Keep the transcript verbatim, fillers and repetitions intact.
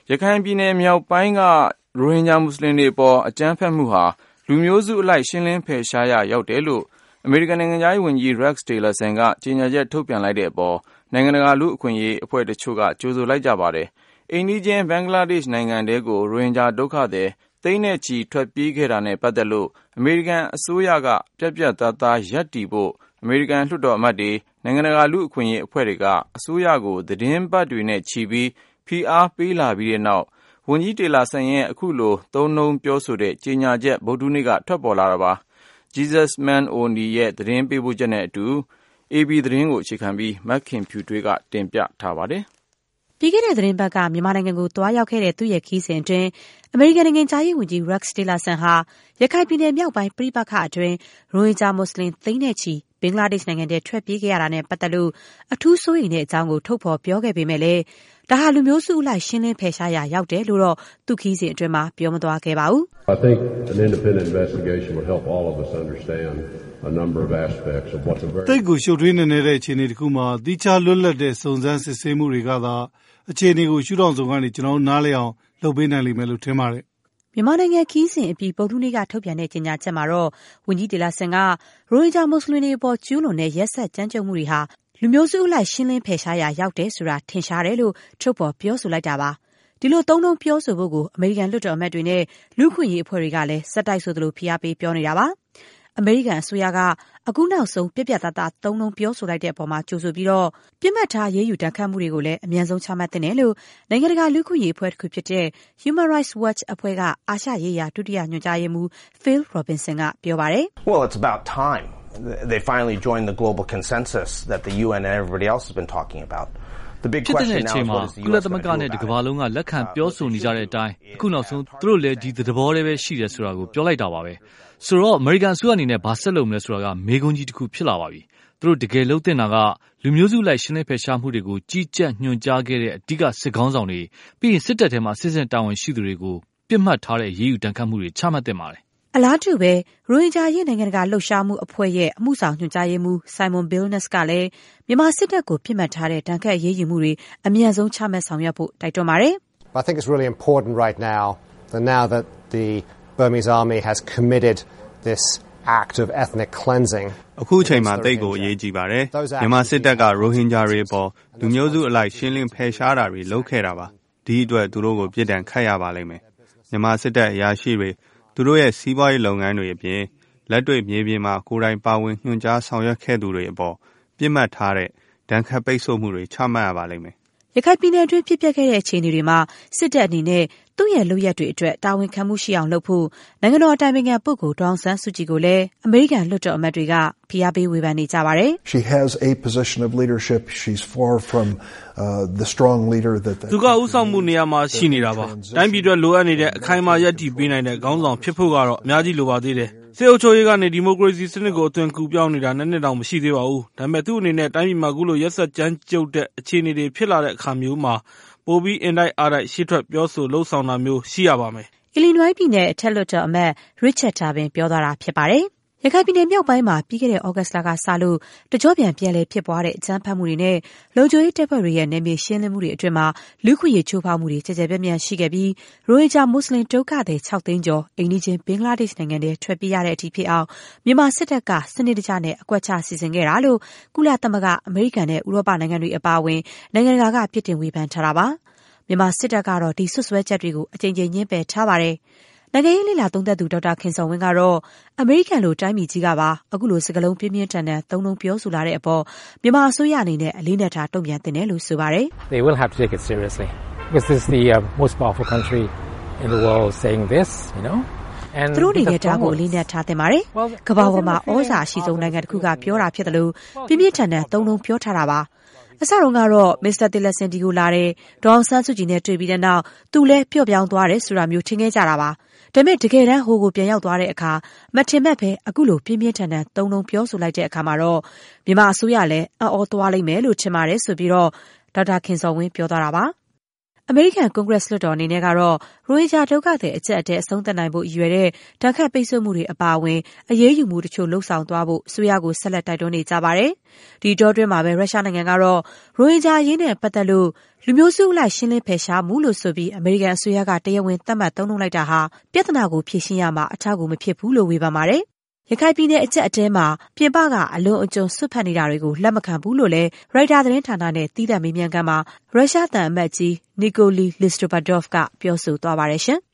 ရခိုင်ပြည်နယ်မြောက်ပိုင်းကရိုဟင်ဂျာမွတ်စလင်တွေအပေါ်အကြမ်းဖက်မှုဟာလူမျိုးစုအလိုက်ရှင်းလင်းဖယ်ရှားရရောက်တယ်လို့အမေရိကန်နိုင်ငံသားရေးဝန်ကြီး Rex Tillerson ကကြေညာချက်ထုတ်ပြန်လိုက်တဲ့အပေါ်နိုင်ငံတကာလူ့အခွင့်အရေးအဖွဲ့တချို့ကကြိုဆိုလိုက်ကြပါတယ်။အိမ်နီးချင်းဘင်္ဂလားဒေ့ရှ်နိုင်ငံတဲကိုရိုဟင်ဂျာဒုက္ခသည်သိန်းနဲ့ချီထွက်ပြေးခဲ့တာနဲ့ပတ်သက်လို့အမေရိကန်အစိုးရကပြတ်ပြတ်သားသားရပ်တည်ဖို့အမေရိကန်လွှတ်တော်အမတ်တွေနိုင်ငံတကာလူ့အခွင့်အရေးအဖွဲ့တွေကအစိုးရကိုသတင်းပတ်တွေနဲ့ချီပြီးဖိအားပေးလာပြီးတဲ့နောက်ဝန်ကြီးတေလာဆန်ရဲ့အခုလိုသုံးနှုန်းပြောဆိုတဲ့ကြေညာချက်ဗုဒ္ဓဟူးနေ့ကထွက်ပေါ်လာတာပါ။ Jesus Man Oni ရဲ့သတင်းပေးပို့ချက်နဲ့အတူ အေပီ သတင်းကိုအခြေခံပြီးမက်ခင်ဖြူထွေးကတင်ပြထားပါတယ်။ပြီးခဲ့တဲ့သတင်းပတ်ကမြန်မာနိုင်ငံကိုသွားရောက်ခဲ့တဲ့သူ့ရဲ့ခီးစဉ်အတွင်းအမေရိကန်နိုင်ငံသားရေးဝန်ကြီး Rex Tillerson ဟာရခိုင်ပြည်နယ်မြောက်ပိုင်းပြည်ပခအတွင်းရိုဟင်ဂျာမွတ်စလင်သိန်းနဲ့ချီဘင်္ဂလားဒေ့ရှ်နိုင်ငံထဲထွက်ပြေးခဲ့ရတာနဲ့ပတ်သက်လို့အထူးစိုးရိမ်တဲ့အကြောင်းကိုထုတ်ဖော်ပြောခဲ့ပေမဲ့လည်းဒါဟာလူမျိုးစုအလိုက်ရှင်းလင်းဖယ်ရှားရာရောက်တယ်လို့တော့သူခီးစဉ်အတွင်းမှာပြောမသွားခဲ့ပါဘူး။ I think an independent investigation would help all of us understand a number of aspects of what's a very တိတ်ကိုရှုပ်ထွေးနေတဲ့အခြေအနေတစ်ခုမှာတိကျလွတ်လပ်တဲ့စုံစမ်းစစ်ဆေးမှုတွေကသာအခြေအနေကိုရှုထောင့်စုံကနေကျွန်တော်နားလည်အောင်လုပ်ပေးနိုင်လိမ့်မယ်လို့ထင်ပါတယ်။မြန်မာနိုင်ငံခီးစဉ်အပြီးဗုဒ္ဓဟူးနေ့ကထုတ်ပြန်တဲ့ကြေညာချက်မှာတော့ဝန်ကြီးတေလာဆန်ကရိုဟင်ဂျာမွတ်စလင်တွေအပေါ်ကျူးလွန်တဲ့ရက်စက်ကြမ်းကြုတ်မှုတွေဟာလူမျိုးစုအလိုက်ရှင်းလင်းဖယ်ရှားရာရောက်တယ်ဆိုတာထင်ရှားတယ်လို့ထုတ်ဖော်ပြောဆိုလိုက်တာပါ။ဒီလိုသုံးနှုန်းပြောဆိုဖို့ကိုအမေရိကန်လွှတ်တော်အမတ်တွေနဲ့လူ့အခွင့်အရေးအဖွဲ့တွေကလည်းစက်တိုက်ဆိုသလိုဖိအားပေးပြောနေတာပါ။အမေရိကန်အစိုးရကအခုနောက်ဆုံးပြက်ပြက်သားသားသုံးနှုန်းပြောဆိုလိုက်တဲ့အပေါ်မှာကြိုဆိုပြီးတော့ပြစ်မှတ်ထားရေးယူတန်းခတ်မှုတွေကိုလည်းအမြန်ဆုံးချမှတ်သင့်တယ်လို့နိုင်ငံတကာလူ့အခွင့်အရေးအဖွဲ့တစ်ခုဖြစ်တဲ့ Human Rights Watch အဖွဲ့ကအာရှရေးရာဒုတိယညွှန်ကြားရေးမှူး Phil Robertson ကပြောပါတယ်။ Well, it's about time they finally joined the global consensus that the U N and everybody else has been talking about. ဖြစ်တဲ့အချိန်မှာကုလသမဂ္ဂနဲ့ဒီကမ္ဘာလုံးကလက်ခံပြောဆိုနေကြတဲ့အတိုင်းအခုနောက်ဆုံးသူတို့လည်းဒီသဘောတည်းပဲရှိတယ်ဆိုတာကိုပြောလိုက်တာပါပဲဆိုတော့အမေရိကန်အစိုးရအနေနဲ့ဘာဆက်လုပ်မလဲဆိုတာကမေးခွန်းကြီးတစ်ခုဖြစ်လာပါပြီသူတို့တကယ်လုပ်တင်တာကလူမျိုးစုလိုက်ရှင်းလင်းဖယ်ရှားမှုတွေကိုကြီးကြပ်ညွှန်ကြားခဲ့တဲ့အဓိကစစ်ကောင်းဆောင်တွေပြီးရင်စစ်တပ်ထဲမှာစစ်စစ်တာဝန်ရှိသူတွေကိုပြစ်မှတ်ထားတဲ့ရေးယူတန်းခတ်မှုတွေချမှတ်တင်ပါတယ်အလားတူပဲရိုဟင်ဂျာရေးနိုင်ငံတကာလှုပ်ရှားမှုအဖွဲ့ရဲ့အမှုဆောင်ညွှန်ကြားရေးမှူး Simon Billenness ကလည်းမြန်မာစစ်တပ်ကိုပြစ်မှတ်ထားတဲ့တန်ခတ်ရေးယူမှုတွေအမြန်ဆုံးချမှတ်ဆောင်ရွက်ဖို့တိုက်တွန်းပါတယ်။ I think it's really important right now that now that the Burmese army has committed this act of ethnic cleansing အခုအချိန်မှာတိတ်ကိုအရေးကြီးပါတယ်မြန်မာစစ်တပ်ကရိုဟင်ဂျာတွေပေါ်လူမျိုးစုအလိုက်ရှင်းလင်းဖယ်ရှားတာတွေလုပ်ခဲ့တာပါဒီအတွက်သူတို့ကိုပြစ်ဒဏ်ခတ်ရပါလိမ့်မယ်မြန်မာစစ်တပ်အရာရှိတွေသူတို့ရဲ့စီးပွားရေးလုပ်ငန်းတွေအပြင်လက်တွေ့မြေပြင်မှာကိုယ်တိုင်ပါဝင်ညွှန်ကြားဆောင်ရွက်ခဲ့သူတွေအပေါ်ပြစ်မှတ်ထားတဲ့ဒဏ်ခတ်ပိတ်ဆို့မှုတွေချမှတ်ရပါလိမ့်မယ်ရခိုင်ပြည်နယ်အတွင်းဖြစ်ပျက်ခဲ့တဲ့အခြေအနေတွေမှာစစ်တပ်အနေနဲ့သူ့ရဲ့လုပ်ရက်တွေအတွက်တာဝန်ခံမှုရှိအောင်လုပ်ဖို့နိုင်ငံတော်အတိုင်ပင်ခံပုဂ္ဂိုလ်ဒေါ်အောင်ဆန်းစုကြည်ကိုလည်းအမေရိကန်လွှတ်တော်အမတ်တွေကဖိအားပေးဝေဖန်နေကြပါတယ်။ She has a position of leadership. She's far from uh, the strong leader that သူကဥဆောင်မှုနေရာမှာရှိနေတာပါ။တိုင်းပြည်အတွက်လိုအပ်နေတဲ့အခိုင်အမာရပ်တည်ပေးနိုင်တဲ့ခေါင်းဆောင်ဖြစ်ဖို့ကတော့အများကြီးလိုပါသေးတယ်။စစ်အုပ်ချုပ်ရေးကနေဒီမိုကရေစီစနစ်ကိုအသွင်ကူပြောင်းနေတာနဲ့နှစ်တောင်မရှိသေးပါဘူး။ဒါပေမဲ့သူ့အနေနဲ့တိုင်းပြည်မှာအခုလိုရက်စက်ကြမ်းကြုတ်တဲ့အခြေအနေတွေဖြစ်လာတဲ့အခါမျိုးမှာပိုပြီးအင်တိုက်အားတိုက်ရှေ့ထွက်ပြောဆိုလှုပ်ဆောင်တာမျိုးရှိရပါမယ်။ Illinois ပြည်နယ်အထက်လွှတ်တော်အမတ် Richard Durbin ပြောသွားတာဖြစ်ပါတယ်။ရခိုင်ပြည်နယ်မြောက်ပိုင်းမှာပြီးခဲ့တဲ့ဩဂတ်စ်လကစလို့တကြော့ပြန်ပြန်လည်ဖြစ်ပွားတဲ့အကြမ်းဖက်မှုတွေနဲ့လုံခြုံရေးတပ်ဖွဲ့တွေရဲ့နယ်မြေရှင်းလင်းမှုတွေအတွင်းမှာလူ့ခွင့်ရေးချိုးဖောက်မှုတွေကြကြပြန့်ပြန့်ရှိခဲ့ပြီးရိုဟင်ဂျာမွတ်စလင်ဒုက္ခသည်၆သိန်းကျော်အိမ်နီးချင်းဘင်္ဂလားဒေ့ရှ်နိုင်ငံထဲထွက်ပြေးရတဲ့အထိဖြစ်အောင်မြန်မာစစ်တပ်ကစနစ်တကျနဲ့အကွက်ချစီစဉ်ခဲ့တာလို့ကုလသမဂ္ဂအမေရိကန်နဲ့ဥရောပနိုင်ငံတွေအပါအဝင်နိုင်ငံတကာကပြစ်တင်ဝေဖန်ထားတာပါ။မြန်မာစစ်တပ်ကတော့ဒီဆွဆွဲချက်တွေကိုအကြိမ်ကြိမ်ညှင်းပယ်ထားပါတယ်။နိုင်ငံရေးလေ့လာသုံးသပ်သူဒေါက်တာခင်စောဝင်းကတော့အမေရိကန်လိုတိုင်းပြည်ကြီးကပါအခုလိုစကားလုံးပြင်းပြင်းထန်ထန်သုံးလုံးပြောဆိုလာတဲ့အပေါ်မြန်မာအစိုးရအနေနဲ့အလေးနက်ထားတုံ့ပြန်သင့်တယ်လို့ဆိုပါတယ်။ They will have to take it seriously because this is the uh, most powerful country in the world saying this, you know. သူတို့နေတဲ့တားကိုအလေးနက်ထားသင့်ပါတယ်။ကမ္ဘာပေါ်မှာဩဇာအရှိဆုံးနိုင်ငံတစ်ခုကပြောတာဖြစ်တယ်လို့ပြင်းပြင်းထန်ထန်သုံးလုံးပြောထားတာပါ။အစတုန်းကတော့မစ္စတာတီလက်ဆန်ဒီကိုလာတဲ့ဒေါအောင်ဆန်းစုကြည်နဲ့တွေ့ပြီးတဲ့နောက်သူလည်းပျော့ပြောင်းသွားတယ်ဆိုတာမျိုးထင်ခဲ့ကြတာပါဒါပေမဲ့တကယ်တမ်းဟိုကိုပြန်ရောက်သွားတဲ့အခါမထင်မဲ့ပဲအခုလိုပြင်းပြင်းထန်ထန်သုံးလုံးပြောဆိုလိုက်တဲ့အခါမှာတော့မြန်မာအစိုးရလည်းအော်အော်သွားလိမ့်မယ်လို့ထင်ပါတယ်ဆိုပြီးတော့ဒေါက်တာခင်စောဝင်းပြောသွားတာပါအမေရိကန်ကွန်ဂရက်လွှတ်တော်အနေနဲ့ကတော့ရိုဟင်ဂျာဒုက္ခသည်အကျပ်အတည်းအဆုံးသတ်နိုင်ဖို့ရည်ရွယ်တဲ့ဓာတ်ခတ်ပိတ်ဆို့မှုတွေအပါအဝင်အရေးယူမှုတချို့လှုပ်ဆောင်သွားဖို့အစိုးရကိုဆက်လက်တိုက်တွန်းနေကြပါတယ်။ဒီတောတွင်းမှာပဲရုရှားနိုင်ငံကတော့ရိုဟင်ဂျာအရေးနဲ့ပတ်သက်လို့လူမျိုးစုအလိုက်ရှင်းလင်းဖယ်ရှားမှုလို့ဆိုပြီးအမေရိကန်အစိုးရကတရားဝင်သတ်မှတ်သုံးနှုန်းလိုက်တာဟာပြဿနာကိုဖြေရှင်းရမှာအထောက်အကူမဖြစ်ဘူးလို့ဝေဖန်ပါတယ်။ရခိုင်ပြည်နယ်အကျပ်အတည်းမှာပြင်ပကအလွန်အကျွံဆွတ်ဖက်နေတာတွေကိုလက်မခံဘူးလို့လည်းရိုက်တာသတင်းဌာနနဲ့သီးသန့်မေးမြန်းခန်းမှာရုရှားသံအမတ်ကြီးနီကိုလီလစ်စတိုဗာဒေါ့ဖ်ကပြောဆိုသွားပါတယ်ရှင်။